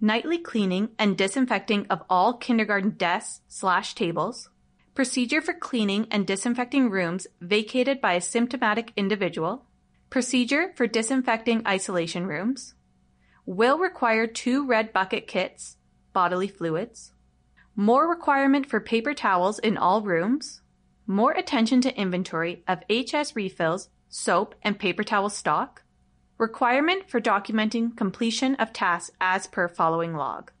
nightly cleaning and disinfecting of all kindergarten desks/tables, procedure for cleaning and disinfecting rooms vacated by a symptomatic individual, procedure for disinfecting isolation rooms, will require 2 red bucket kits, bodily fluids, more requirement for paper towels in all rooms, more attention to inventory of HS refills, soap, and paper towel stock, requirement for documenting completion of tasks as per following log.